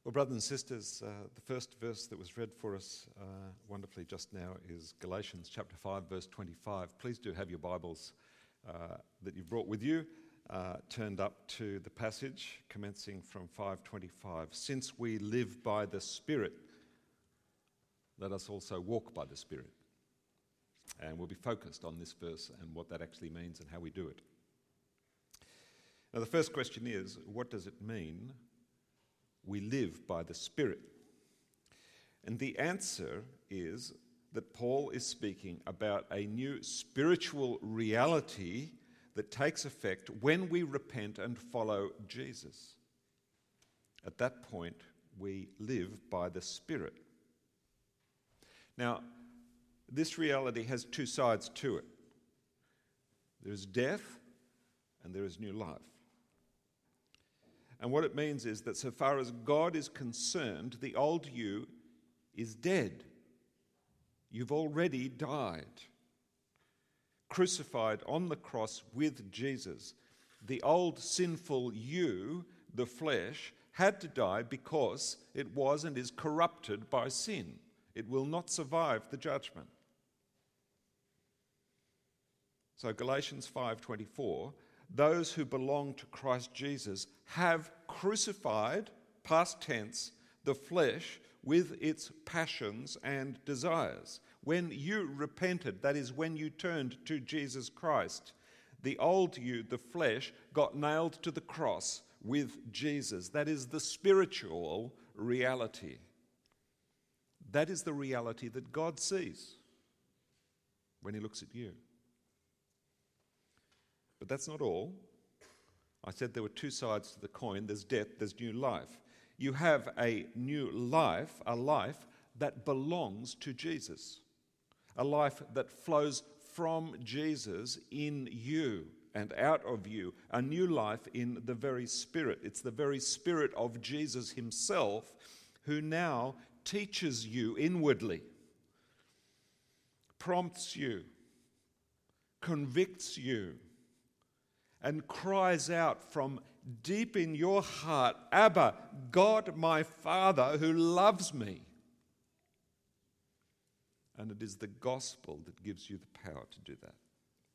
Well, brothers and sisters, the first verse that was read for us wonderfully just now is Galatians chapter 5, verse 25. Please do have your Bibles that you've brought with you turned up to the passage commencing from 5:25. Since we live by the Spirit, let us also walk by the Spirit. And we'll be focused on this verse and what that actually means and how we do it. Now, the first question is, what does it mean we live by the Spirit? And the answer is that Paul is speaking about a new spiritual reality that takes effect when we repent and follow Jesus. At that point, we live by the Spirit. Now, this reality has two sides to it. There is death and there is new life. And what it means is that so far as God is concerned, the old you is dead. You've already died. Crucified on the cross with Jesus. The old sinful you, the flesh, had to die because it was and is corrupted by sin. It will not survive the judgment. So Galatians 5:24, those who belong to Christ Jesus have crucified, past tense, the flesh with its passions and desires. When you repented, that is when you turned to Jesus Christ, the old you, the flesh, got nailed to the cross with Jesus. That is the spiritual reality. That is the reality that God sees when he looks at you. But that's not all. I said there were two sides to the coin. There's death, there's new life. You have a new life, a life that belongs to Jesus. A life that flows from Jesus in you and out of you. A new life in the very Spirit. It's the very Spirit of Jesus himself who now teaches you inwardly, prompts you, convicts you, and cries out from deep in your heart, Abba, God my Father who loves me. And it is the gospel that gives you the power to do that.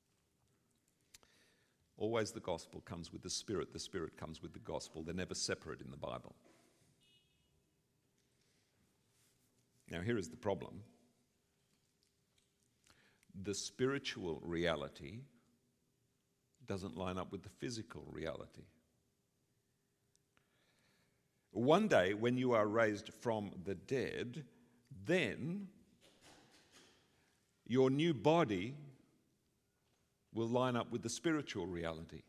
Always the gospel comes with the Spirit comes with the gospel. They're never separate in the Bible. Now here is the problem. The spiritual reality doesn't line up with the physical reality. One day, when you are raised from the dead, then your new body will line up with the spiritual reality.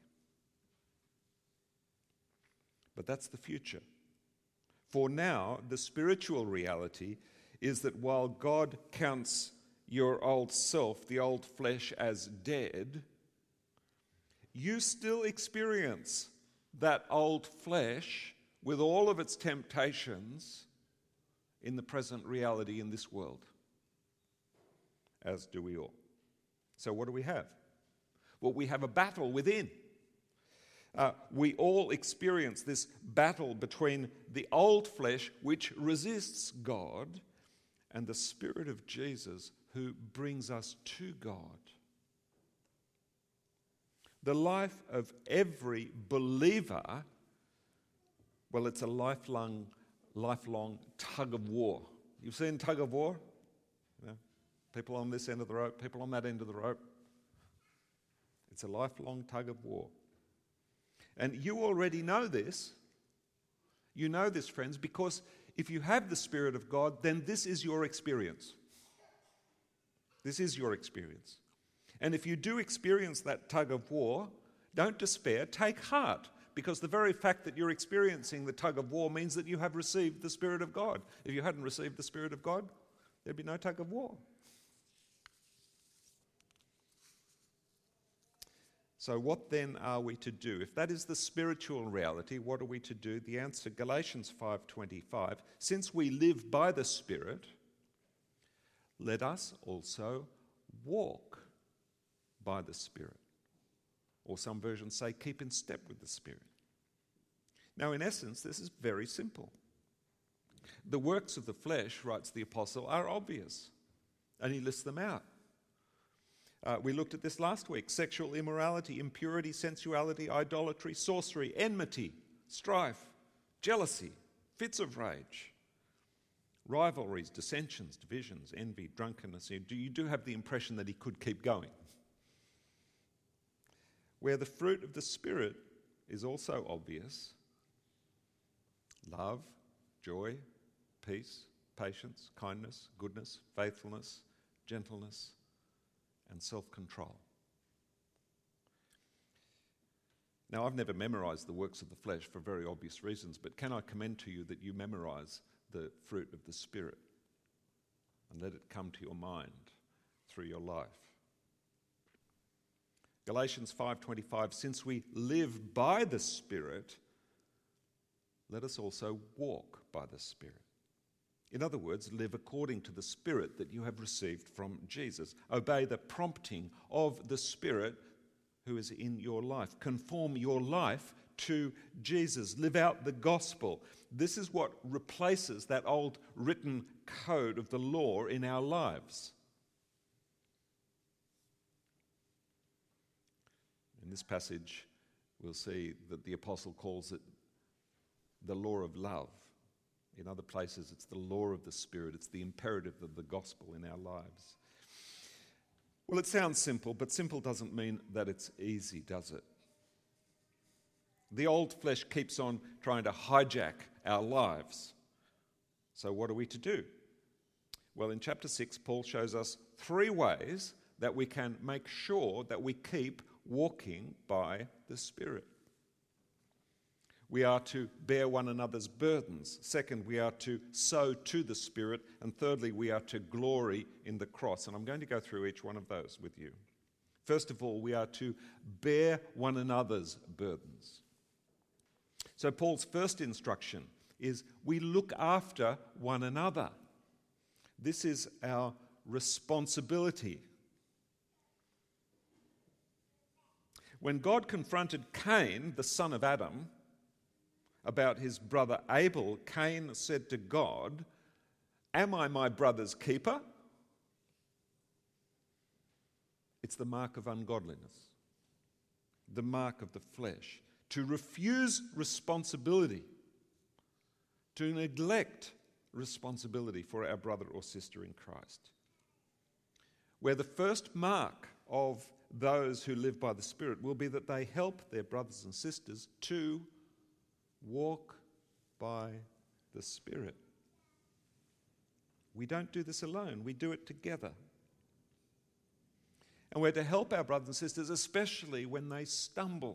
But that's the future. For now, the spiritual reality is that while God counts your old self, the old flesh, as dead, you still experience that old flesh with all of its temptations in the present reality in this world, as do we all. So what do we have? Well, we have a battle within. We all experience this battle between the old flesh, which resists God, and the Spirit of Jesus, who brings us to God. The life of every believer, well, it's a lifelong tug of war. You've seen tug of war? You know, people on this end of the rope, people on that end of the rope. It's a lifelong tug of war. And you already know this. You know this, friends, because if you have the Spirit of God, then this is your experience. This is your experience. And if you do experience that tug of war, don't despair, take heart, because the very fact that you're experiencing the tug of war means that you have received the Spirit of God. If you hadn't received the Spirit of God, there'd be no tug of war. So what then are we to do? If that is the spiritual reality, what are we to do? The answer, Galatians 5:25, since we live by the Spirit, let us also walk by the Spirit. Or some versions say, keep in step with the Spirit. Now, in essence, this is very simple. The works of the flesh, writes the apostle, are obvious, and he lists them out. We looked at this last week: sexual immorality, impurity, sensuality, idolatry, sorcery, enmity, strife, jealousy, fits of rage, rivalries, dissensions, divisions, envy, drunkenness. You do have the impression that he could keep going. Where the fruit of the Spirit is also obvious: love, joy, peace, patience, kindness, goodness, faithfulness, gentleness, and self-control. Now, I've never memorized the works of the flesh for very obvious reasons, but can I commend to you that you memorize the fruit of the Spirit and let it come to your mind through your life? Galatians 5:25, since we live by the Spirit, let us also walk by the Spirit. In other words, live according to the Spirit that you have received from Jesus. Obey the prompting of the Spirit who is in your life. Conform your life to Jesus. Live out the gospel. This is what replaces that old written code of the law in our lives. In this passage, we'll see that the apostle calls it the law of love. In other places, it's the law of the Spirit. It's the imperative of the gospel in our lives. Well, it sounds simple, but simple doesn't mean that it's easy, does it? The old flesh keeps on trying to hijack our lives. So what are we to do? Well, in chapter 6, Paul shows us 3 ways that we can make sure that we keep walking by the Spirit. We are to bear one another's burdens. Second, we are to sow to the Spirit. And thirdly, we are to glory in the cross. And I'm going to go through each one of those with you. First of all, we are to bear one another's burdens. So Paul's first instruction is we look after one another. This is our responsibility. When God confronted Cain, the son of Adam, about his brother Abel, Cain said to God, "Am I my brother's keeper?" It's the mark of ungodliness, the mark of the flesh, to refuse responsibility, to neglect responsibility for our brother or sister in Christ. Where the first mark of those who live by the Spirit will be that they help their brothers and sisters to walk by the Spirit. We don't do this alone, we do it together. And we're to help our brothers and sisters, especially when they stumble.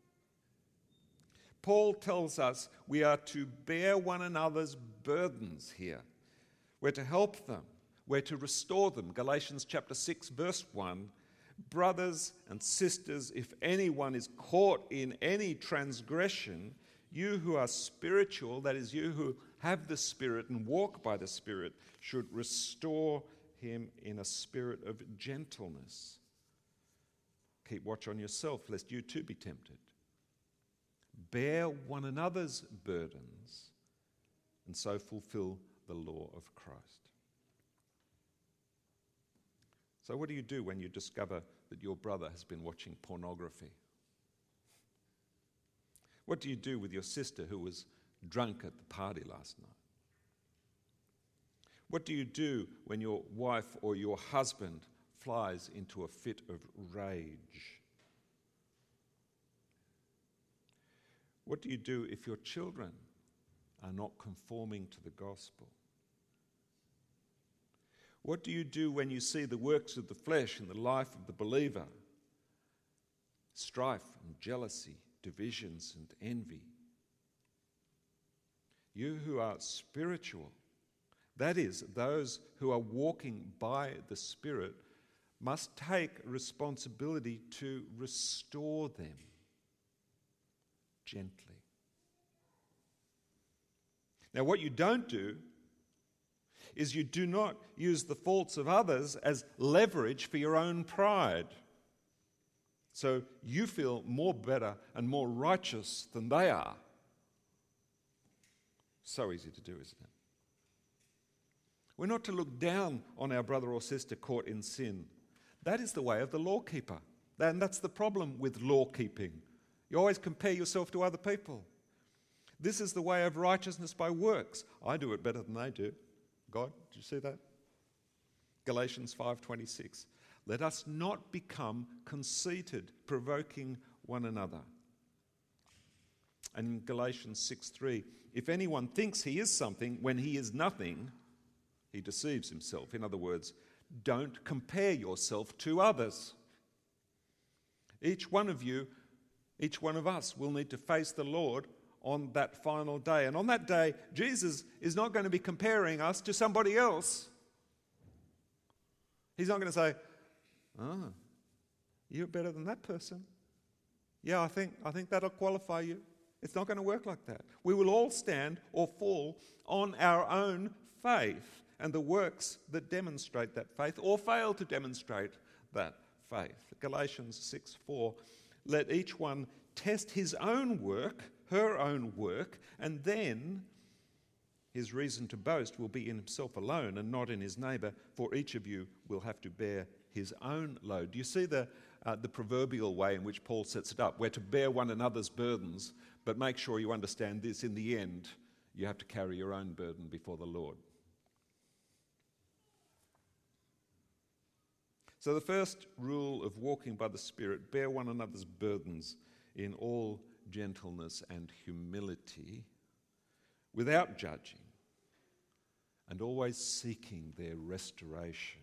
Paul tells us we are to bear one another's burdens here. We're to help them. We're to restore them. Galatians chapter 6, verse 1. Brothers and sisters, if anyone is caught in any transgression, you who are spiritual, that is, you who have the Spirit and walk by the Spirit, should restore him in a spirit of gentleness. Keep watch on yourself, lest you too be tempted. Bear one another's burdens, and so fulfill the law of Christ. So what do you do when you discover that your brother has been watching pornography? What do you do with your sister who was drunk at the party last night? What do you do when your wife or your husband flies into a fit of rage? What do you do if your children are not conforming to the gospel? What do you do when you see the works of the flesh in the life of the believer? Strife and jealousy, divisions and envy. You who are spiritual, that is, those who are walking by the Spirit, must take responsibility to restore them gently. Now, what you don't do is you do not use the faults of others as leverage for your own pride. So you feel more better and more righteous than they are. So easy to do, isn't it? We're not to look down on our brother or sister caught in sin. That is the way of the lawkeeper. And that's the problem with law keeping. You always compare yourself to other people. This is the way of righteousness by works. I do it better than they do. God, did you see that? Galatians 5:26. Let us not become conceited, provoking one another. And in Galatians 6:3, if anyone thinks he is something when he is nothing, he deceives himself. In other words, don't compare yourself to others. Each one of you, each one of us will need to face the Lord on that final day. And on that day, Jesus is not going to be comparing us to somebody else. He's not going to say, "Oh, you're better than that person. Yeah, I think that'll qualify you." It's not going to work like that. We will all stand or fall on our own faith and the works that demonstrate that faith or fail to demonstrate that faith. Galatians 6:4, let each one test his own work, her own work, and then his reason to boast will be in himself alone and not in his neighbour, for each of you will have to bear his own load. Do you see the proverbial way in which Paul sets it up? We're to bear one another's burdens, but make sure you understand this, in the end, you have to carry your own burden before the Lord. So the first rule of walking by the Spirit, bear one another's burdens in all gentleness and humility, without judging, and always seeking their restoration.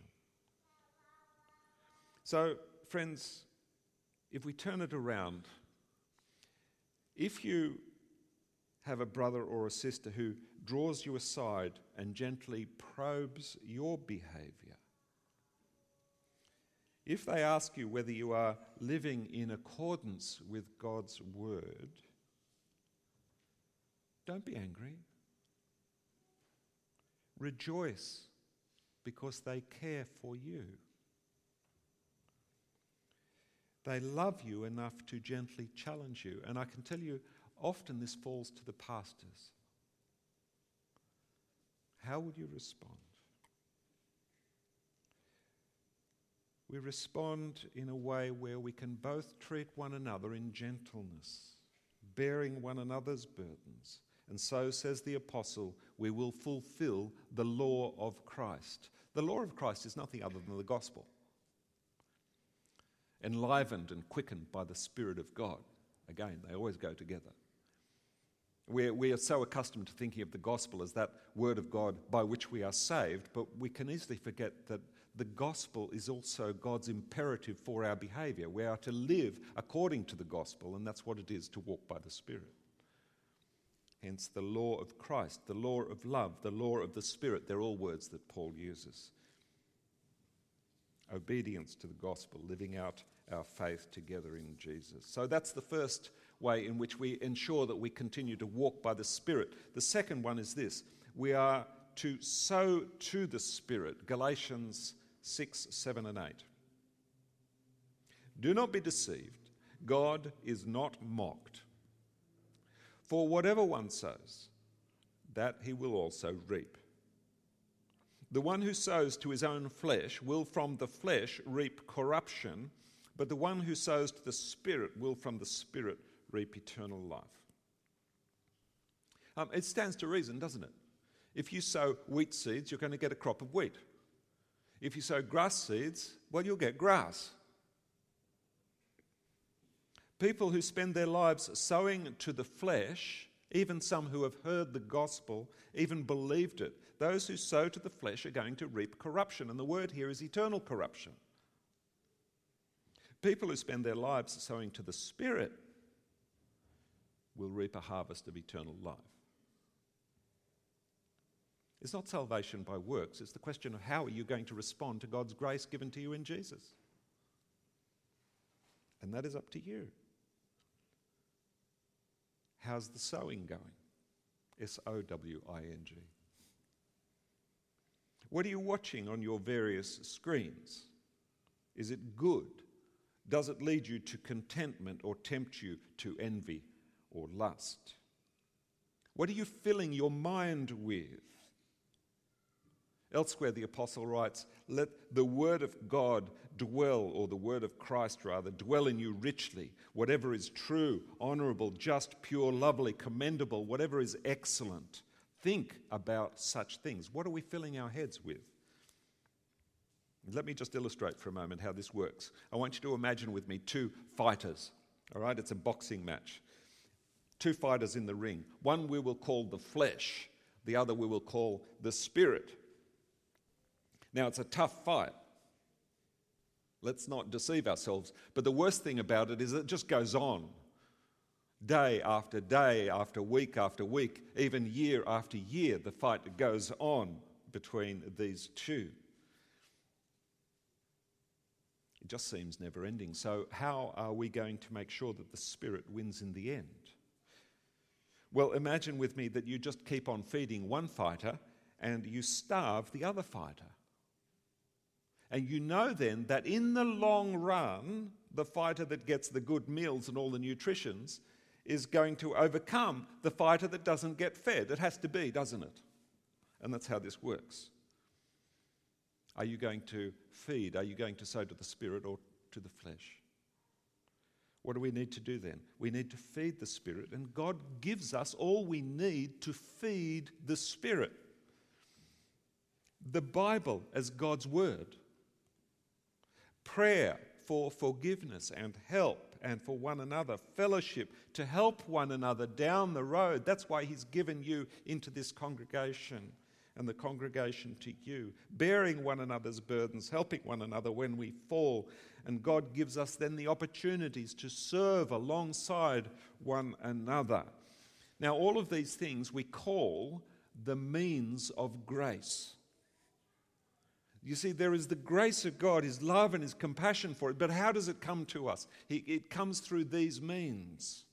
So, friends, if we turn it around, if you have a brother or a sister who draws you aside and gently probes your behaviour, if they ask you whether you are living in accordance with God's word, don't be angry. Rejoice because they care for you. They love you enough to gently challenge you. And I can tell you, often this falls to the pastors. How would you respond? We respond in a way where we can both treat one another in gentleness, bearing one another's burdens. And so, says the apostle, we will fulfill the law of Christ. The law of Christ is nothing other than the gospel, enlivened and quickened by the Spirit of God. Again, they always go together. We are so accustomed to thinking of the gospel as that word of God by which we are saved, but we can easily forget that the gospel is also God's imperative for our behaviour. We are to live according to the gospel, and that's what it is to walk by the Spirit. Hence the law of Christ, the law of love, the law of the Spirit, they're all words that Paul uses. Obedience to the gospel, living out our faith together in Jesus. So that's the first way in which we ensure that we continue to walk by the Spirit. The second one is this: we are to sow to the Spirit. Galatians 6, 7 and 8. Do not be deceived. God is not mocked. For whatever one sows, that he will also reap. The one who sows to his own flesh will from the flesh reap corruption, but the one who sows to the Spirit will from the Spirit reap eternal life. It stands to reason, doesn't it? If you sow wheat seeds, you're going to get a crop of wheat. If you sow grass seeds, well, you'll get grass. People who spend their lives sowing to the flesh, even some who have heard the gospel, even believed it, those who sow to the flesh are going to reap corruption. And the word here is eternal corruption. People who spend their lives sowing to the Spirit will reap a harvest of eternal life. It's not salvation by works. It's the question of how are you going to respond to God's grace given to you in Jesus. And that is up to you. How's the sowing going? S-O-W-I-N-G. What are you watching on your various screens? Is it good? Does it lead you to contentment or tempt you to envy or lust? What are you filling your mind with? Elsewhere, the apostle writes, let the word of God dwell, or the word of Christ rather, dwell in you richly. Whatever is true, honourable, just, pure, lovely, commendable, whatever is excellent. Think about such things. What are we filling our heads with? Let me just illustrate for a moment how this works. I want you to imagine with me two fighters. All right, it's a boxing match. Two fighters in the ring. One we will call the flesh. The other we will call the spirit. Now, it's a tough fight. Let's not deceive ourselves. But the worst thing about it is it just goes on. Day after day, after week, even year after year, the fight goes on between these two. It just seems never-ending. So how are we going to make sure that the Spirit wins in the end? Well, imagine with me that you just keep on feeding one fighter and you starve the other fighter. And you know then that in the long run, the fighter that gets the good meals and all the nutritions is going to overcome the fighter that doesn't get fed. It has to be, doesn't it? And that's how this works. Are you going to feed? Are you going to sow to the Spirit or to the flesh? What do we need to do then? We need to feed the Spirit, and God gives us all we need to feed the Spirit. The Bible as God's Word. Prayer for forgiveness and help and for one another. Fellowship to help one another down the road. That's why He's given you into this congregation and the congregation to you. Bearing one another's burdens, helping one another when we fall. And God gives us then the opportunities to serve alongside one another. Now, all of these things we call the means of grace. You see, there is the grace of God, His love and His compassion for it. But how does it come to us? It comes through these means.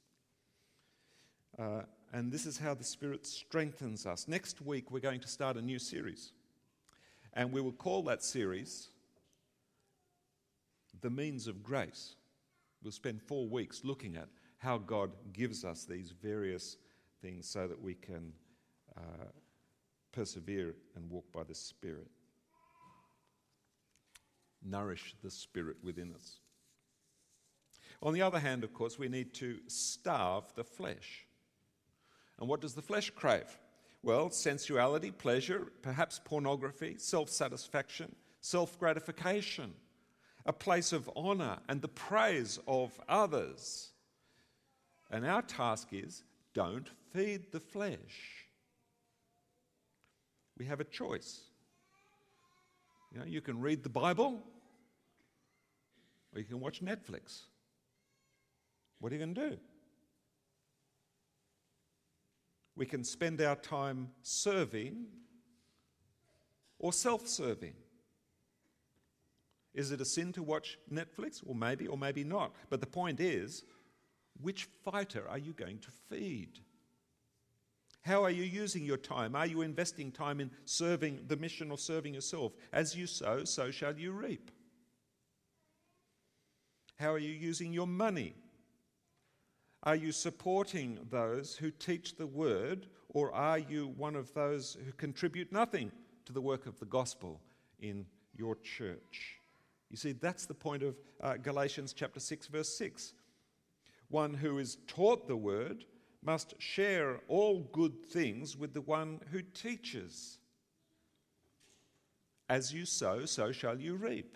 And this is how the Spirit strengthens us. Next week, we're going to start a new series. And we will call that series The Means of Grace. We'll spend 4 weeks looking at how God gives us these various things so that we can persevere and walk by the Spirit. Nourish the Spirit within us. On the other hand, of course, we need to starve the flesh. And what does the flesh crave? Well, sensuality, pleasure, perhaps pornography, self-satisfaction, self-gratification, a place of honour and the praise of others. And our task is, don't feed the flesh. We have a choice. You know, you can read the Bible or you can watch Netflix. What are you going to do? We can spend our time serving or self-serving. Is it a sin to watch Netflix? Or maybe not. But the point is, which fighter are you going to feed? How are you using your time? Are you investing time in serving the mission or serving yourself? As you sow, so shall you reap. How are you using your money? Are you supporting those who teach the word, or are you one of those who contribute nothing to the work of the gospel in your church? You see, that's the point of Galatians chapter 6, verse 6. One who is taught the word must share all good things with the one who teaches. As you sow, so shall you reap.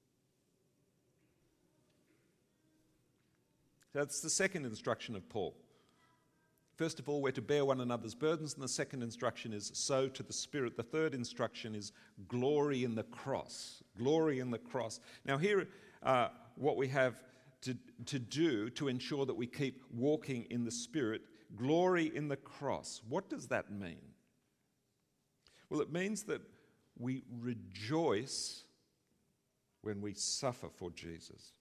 That's the second instruction of Paul. First of all, we're to bear one another's burdens, and the second instruction is sow to the Spirit. The third instruction is glory in the cross. Glory in the cross. Now here, what we have to do to ensure that we keep walking in the Spirit, glory in the cross. What does that mean? Well, it means that we rejoice when we suffer for Jesus.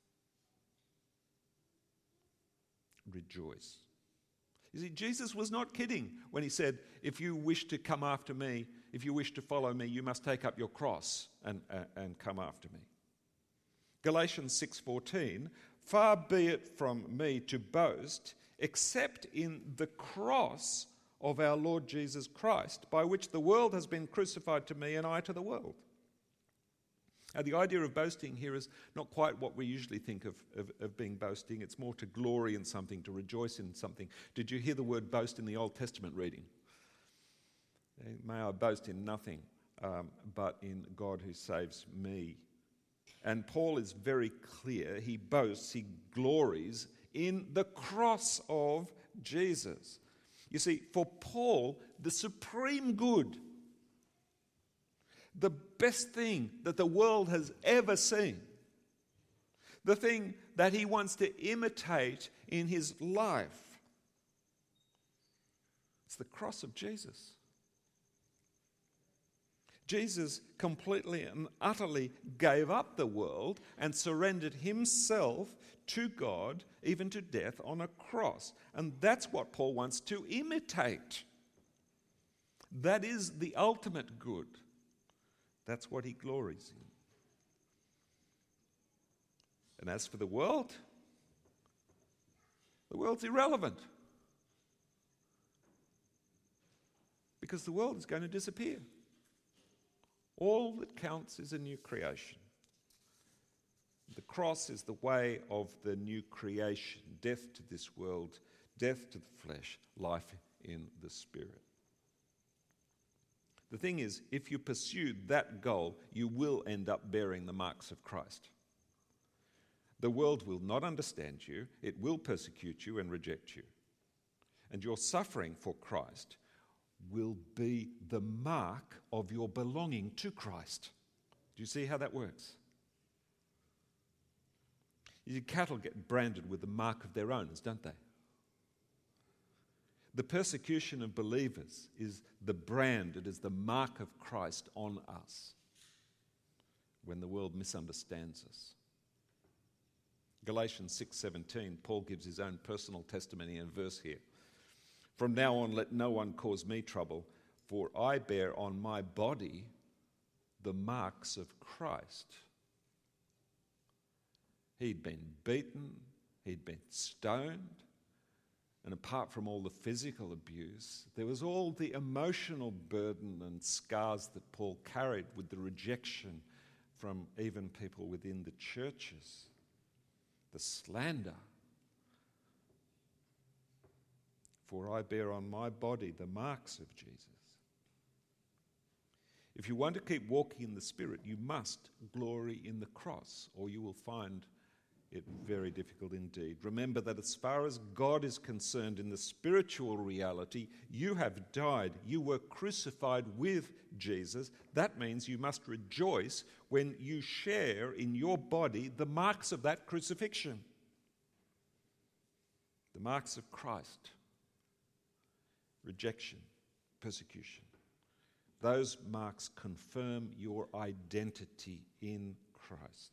Rejoice. You see, Jesus was not kidding when he said, if you wish to come after me, if you wish to follow me, you must take up your cross and come after me. Galatians 6:14, far be it from me to boast, except in the cross of our Lord Jesus Christ, by which the world has been crucified to me and I to the world. Now, the idea of boasting here is not quite what we usually think of being boasting. It's more to glory in something, to rejoice in something. Did you hear the word boast in the Old Testament reading? May I boast in nothing but in God who saves me. And Paul is very clear. He boasts, he glories in the cross of Jesus. You see, for Paul, the supreme good, the best thing that the world has ever seen, the thing that he wants to imitate in his life, it's the cross of Jesus. Jesus completely and utterly gave up the world and surrendered himself to God, even to death on a cross. And that's what Paul wants to imitate. That is the ultimate good. That's what he glories in. And as for the world's irrelevant. Because the world is going to disappear. All that counts is a new creation. The cross is the way of the new creation. Death to this world, death to the flesh, life in the Spirit. The thing is, if you pursue that goal, you will end up bearing the marks of Christ. The world will not understand you. It will persecute you and reject you. And your suffering for Christ will be the mark of your belonging to Christ. Do you see how that works? You see, cattle get branded with the mark of their owners, don't they? The persecution of believers is the brand, it is the mark of Christ on us when the world misunderstands us. Galatians 6:17, Paul gives his own personal testimony in a verse here. From now on, let no one cause me trouble, for I bear on my body the marks of Christ. He'd been beaten, he'd been stoned, and apart from all the physical abuse, there was all the emotional burden and scars that Paul carried with the rejection from even people within the churches, the slander. For I bear on my body the marks of Jesus. If you want to keep walking in the Spirit, you must glory in the cross, or you will find it very difficult indeed. Remember that as far as God is concerned in the spiritual reality, you have died. You were crucified with Jesus. That means you must rejoice when you share in your body the marks of that crucifixion. The marks of Christ. Rejection, persecution. Those marks confirm your identity in Christ.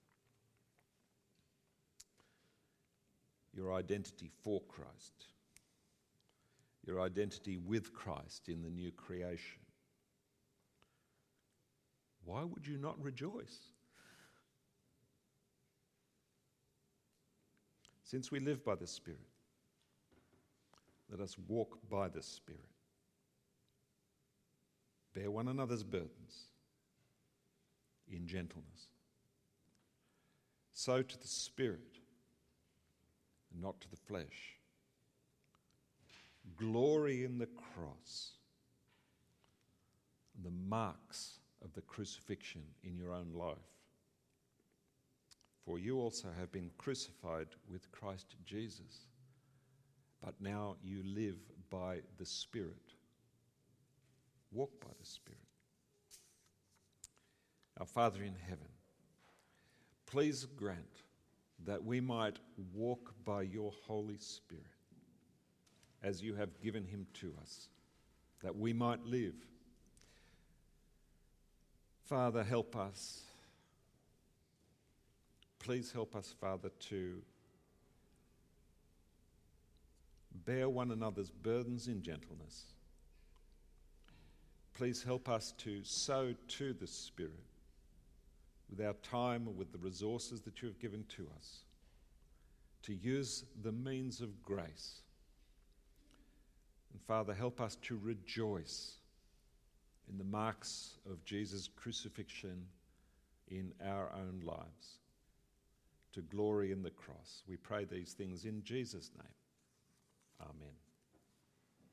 Your identity for Christ. Your identity with Christ in the new creation. Why would you not rejoice? Since we live by the Spirit, let us walk by the Spirit. Bear one another's burdens in gentleness. Sow to the Spirit and not to the flesh. Glory in the cross and the marks of the crucifixion in your own life. For you also have been crucified with Christ Jesus, but now you live by the Spirit. Walk by the Spirit. Our Father in heaven, please grant that we might walk by your Holy Spirit as you have given him to us, that we might live. Father, help us. Please help us, Father, to bear one another's burdens in gentleness. Please help us to sow to the Spirit with our time and with the resources that you have given to us, to use the means of grace And Father, help us to rejoice in the marks of Jesus' crucifixion in our own lives, to glory in the cross. We pray these things in Jesus' name. Amen.